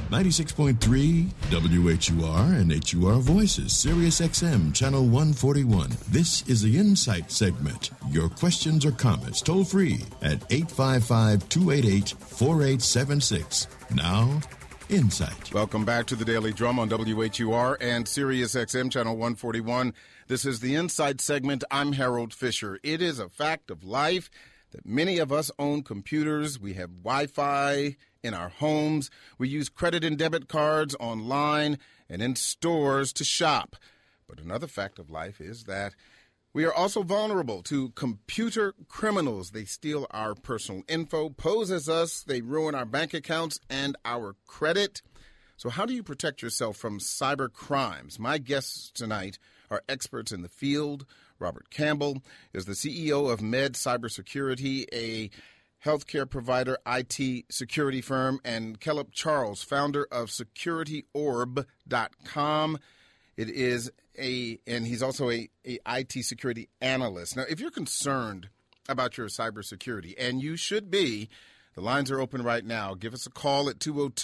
96.3 WHUR and HUR Voices, Sirius XM, Channel 141. This is the Insight segment. Your questions or comments toll free at 855-288-4876. Now, Insight. Welcome back to the Daily Drum on WHUR and Sirius XM, Channel 141. This is the Insight segment. I'm Harold Fisher. It is a fact of life that many of us own computers. We have Wi-Fi in our homes. We use credit and debit cards online and in stores to shop. But another fact of life is that we are also vulnerable to computer criminals. They steal our personal info, pose as us, they ruin our bank accounts and our credit. So how do you protect yourself from cyber crimes? My guests tonight are experts in the field. Robert Campbell is the CEO of Med Cybersecurity, a healthcare provider, IT security firm, and Caleb Charles, founder of SecurityOrb.com. And he's also a IT security analyst. Now, if you're concerned about your cybersecurity, and you should be, the lines are open right now. Give us a call at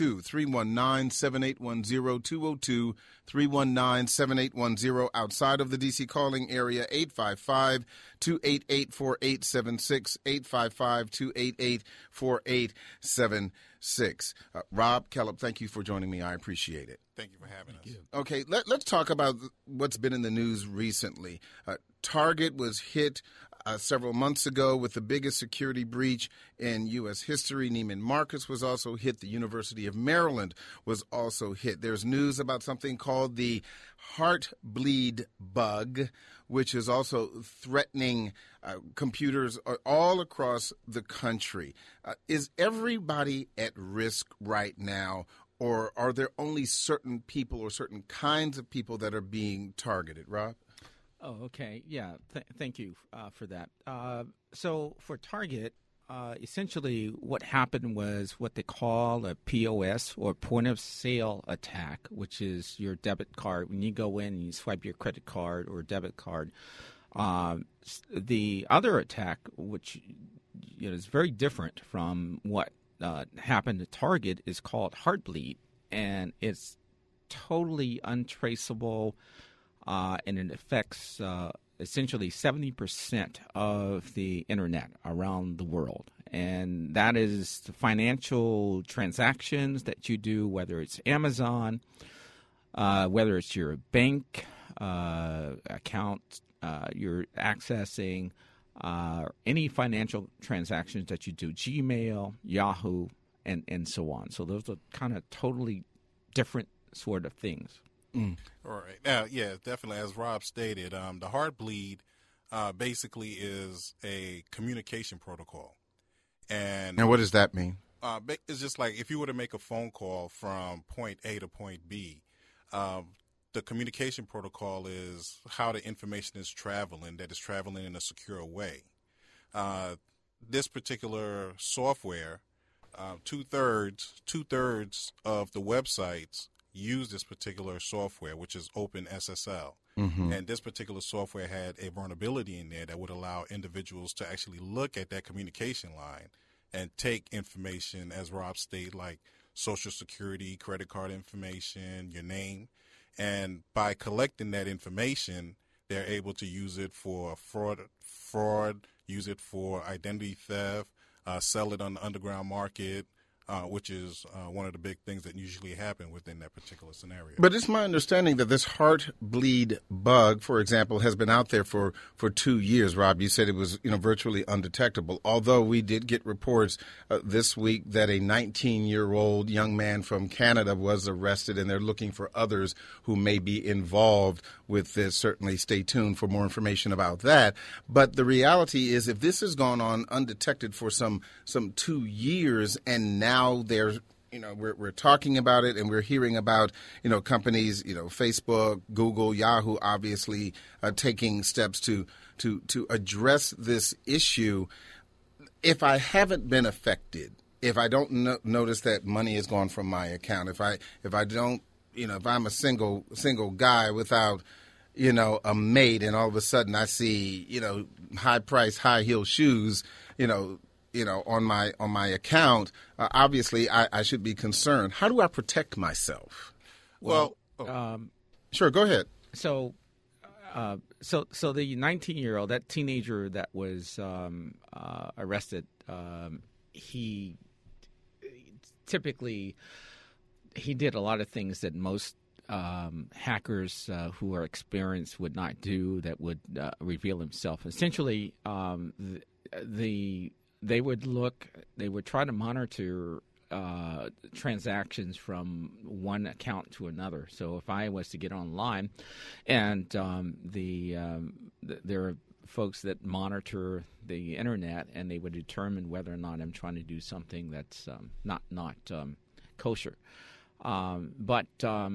202-319-7810, 202-319-7810. Outside of the D.C. calling area, 855-288-4876, 855-288-4876. Rob, Caleb, thank you for joining me. I appreciate it. Thank you for having us. Okay, let's talk about what's been in the news recently. Target was hit several months ago with the biggest security breach in U.S. history. Neiman Marcus was also hit. The University of Maryland was also hit. There's news about something called the Heartbleed bug, which is also threatening computers all across the country. Is everybody at risk right now, or are there only certain people or certain kinds of people that are being targeted? Rob? Oh, okay. Yeah. Thank you for that. So for Target, essentially what happened was what they call a POS, or point of sale attack, which is your debit card. When you go in and you swipe your credit card or debit card. The other attack, which is very different from what happened to Target, is called Heartbleed, and it's totally untraceable. And it affects essentially 70% of the internet around the world. And that is the financial transactions that you do, whether it's Amazon, whether it's your bank account you're accessing, any financial transactions that you do, Gmail, Yahoo, and so on. So those are kind of totally different sort of things. All right. Yeah, definitely. As Rob stated, the Heartbleed basically is a communication protocol. And what does that mean? It's just like if you were to make a phone call from point A to point B, the communication protocol is how the information is traveling, that is traveling in a secure way. This particular software, two-thirds of the websites use this particular software, which is OpenSSL. Mm-hmm. And this particular software had a vulnerability in there that would allow individuals to actually look at that communication line and take information, as Rob stated, like Social Security, credit card information, your name. And by collecting that information, they're able to use it for fraud, use it for identity theft, sell it on the underground market, which is one of the big things that usually happen within that particular scenario. But it's my understanding that this Heartbleed bug, for example, has been out there for 2 years. Rob, you said it was virtually undetectable, although we did get reports this week that a 19-year-old young man from Canada was arrested, and they're looking for others who may be involved with this. Certainly stay tuned for more information about that. But the reality is, if this has gone on undetected for some 2 years, and now there's we're talking about it, and we're hearing about companies, Facebook, Google, Yahoo, obviously taking steps to address this issue. If I haven't been affected, if I don't notice that money has gone from my account, if I don't, if I'm a single guy without a mate, and all of a sudden I see high price, high heel shoes, on my account, obviously I should be concerned. How do I protect myself? Well, sure, go ahead. So the 19-year-old, that teenager that was arrested, he did a lot of things that most hackers who are experienced would not do, that would reveal himself. Essentially, they would try to monitor transactions from one account to another. So if I was to get online, and there are folks that monitor the internet, and they would determine whether or not I'm trying to do something that's not kosher. But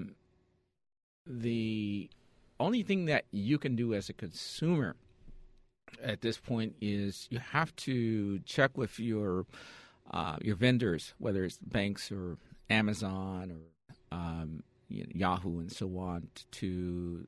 the only thing that you can do as a consumer at this point is you have to check with your vendors, whether it's banks or Amazon or Yahoo and so on, to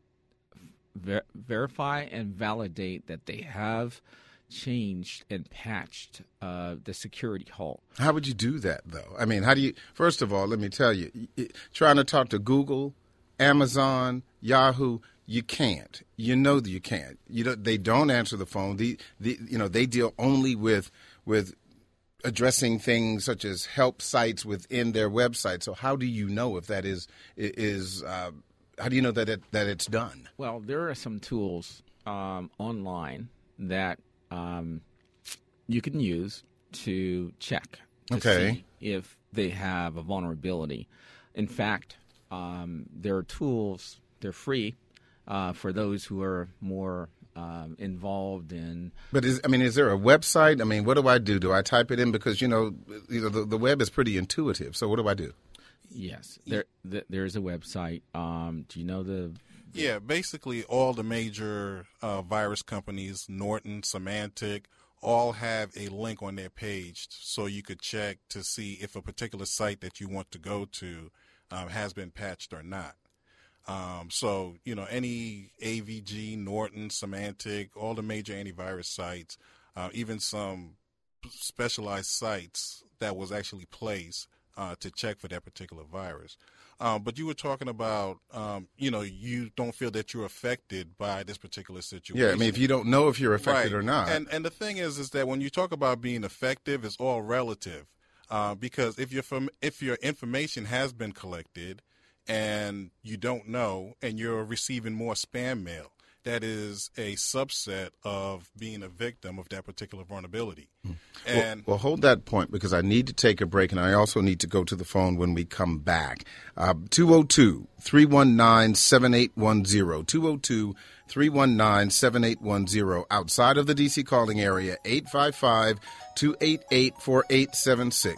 verify and validate that they have changed and patched the security hole. How would you do that, though? I mean, how do you? First of all, let me tell you, trying to talk to Google, Amazon, Yahoo, you can't. You know that you can't. They don't answer the phone. They deal only with addressing things such as help sites within their website. So how do you know if that is how do you know that it's done? Well, there are some tools online that you can use to check to see if they have a vulnerability. In fact, there are tools, they're free for those who are more involved in. But is there a website? I mean, what do I do? Do I type it in? Because the web is pretty intuitive. So what do I do? Yes, there's a website. Do you know the? Yeah, basically all the major virus companies, Norton, Symantec, all have a link on their page, so you could check to see if a particular site that you want to go to has been patched or not. So, any AVG, Norton, Symantec, all the major antivirus sites, even some specialized sites that was actually placed to check for that particular virus. But you were talking about, you don't feel that you're affected by this particular situation. Yeah, I mean, if you don't know if you're affected or not. And the thing is that when you talk about being effective, it's all relative. Because if your information has been collected and you don't know, and you're receiving more spam mail, that is a subset of being a victim of that particular vulnerability. And well, hold that point, because I need to take a break, and I also need to go to the phone when we come back. 202-319-7810, 202-319-7810, outside of the D.C. calling area, 855-288-4876,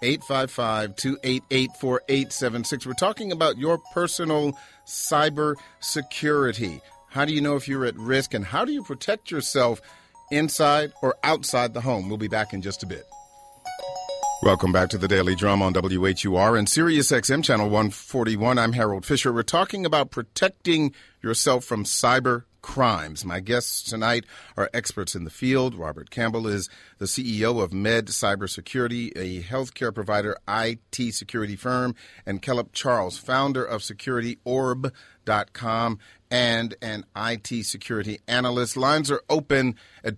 855-288-4876. We're talking about your personal cyber security. How do you know if you're at risk, and how do you protect yourself inside or outside the home? We'll be back in just a bit. Welcome back to the Daily Drum on WHUR and Sirius XM Channel 141. I'm Harold Fisher. We're talking about protecting yourself from cyber crimes. My guests tonight are experts in the field. Robert Campbell is the CEO of Med Cybersecurity, a healthcare provider IT security firm, and Kellop Charles, founder of SecurityOrb.com and an IT security analyst. Lines are open at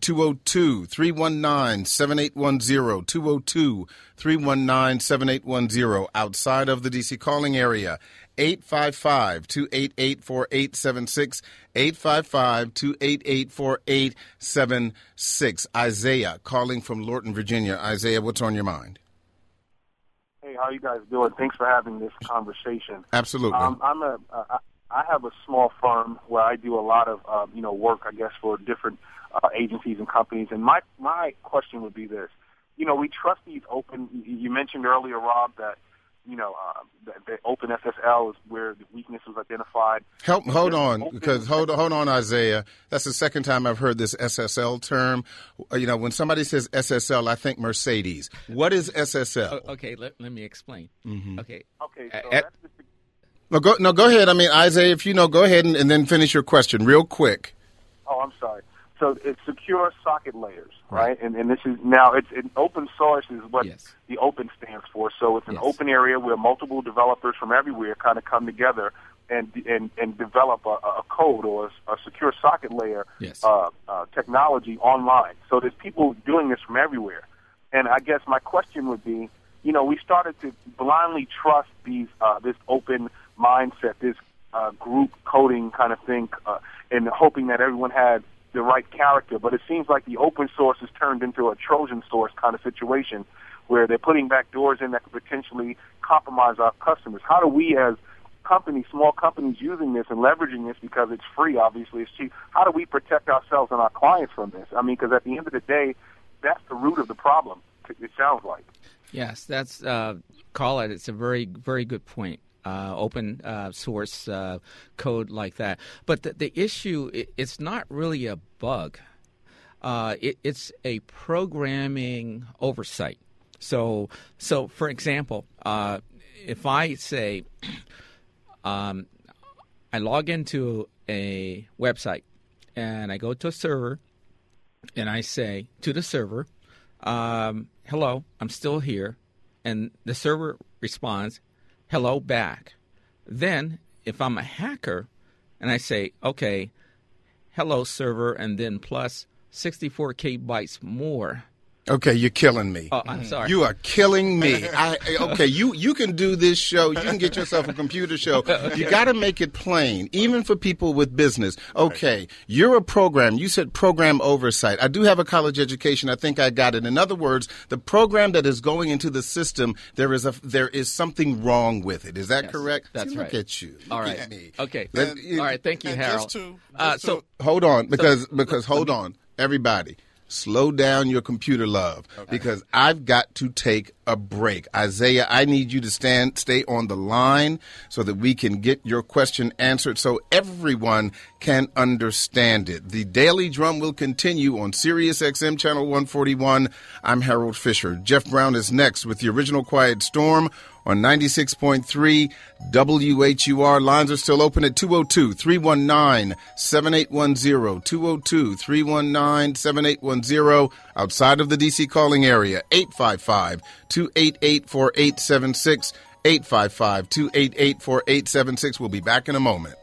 202-319-7810, 202-319-7810, outside of the D.C. calling area, 855-288-4876, 855-288-4876. Isaiah calling from Lorton, Virginia. Isaiah, what's on your mind? Hey, how you guys doing? Thanks for having this conversation. Absolutely. I have a small firm where I do a lot of work, I guess, for different agencies and companies. And my question would be this: we trust these open. You mentioned earlier, Rob, that the open SSL is where the weakness was identified. Hold on, Isaiah. That's the second time I've heard this SSL term. When somebody says SSL, I think Mercedes. What is SSL? Okay, let me explain. Mm-hmm. Okay. So that's just go ahead. I mean, Isaiah, if you know, go ahead and then finish your question real quick. Oh, I'm sorry. So it's secure socket layers, right? And this is now it's open source is what the open stands for. So it's an open area where multiple developers from everywhere kind of come together and develop a code or a secure socket layer technology online. So there's people doing this from everywhere. And I guess my question would be, we started to blindly trust this open mindset, this group coding kind of thing, and hoping that everyone had the right character. But it seems like the open source has turned into a Trojan source kind of situation where they're putting back doors in that could potentially compromise our customers. How do we as companies, small companies using this and leveraging this because it's free, obviously, it's cheap, how do we protect ourselves and our clients from this? I mean, because at the end of the day, that's the root of the problem, it sounds like. Yes, that's call it. It's a very, very good point. Open source code like that. But the issue, it's not really a bug. It's a programming oversight. So for example, if I say I log into a website and I go to a server and I say to the server, hello, I'm still here. And the server responds, hello back. Then if I'm a hacker and I say, okay, hello server, and then plus 64 bytes more. Okay, you're killing me. Oh, I'm sorry. You are killing me. Okay, you can do this show. You can get yourself a computer show. You got to make it plain, even for people with business. Okay, you're a program. You said program oversight. I do have a college education. I think I got it. In other words, the program that is going into the system, there is something wrong with it. Is that correct? That's right. Look at you. All right. Okay. All right. Thank you, Harold. So hold on, because hold on, everybody. Slow down your computer love, because I've got to take a break. Isaiah, I need you to stay on the line so that we can get your question answered so everyone can understand it. The Daily Drum will continue on Sirius XM Channel 141. I'm Harold Fisher. Jeff Brown is next with the original Quiet Storm on 96.3 WHUR. Lines are still open at 202-319-7810, 202-319-7810. Outside of the D.C. calling area, 855-288-4876, 855-288-4876. We'll be back in a moment.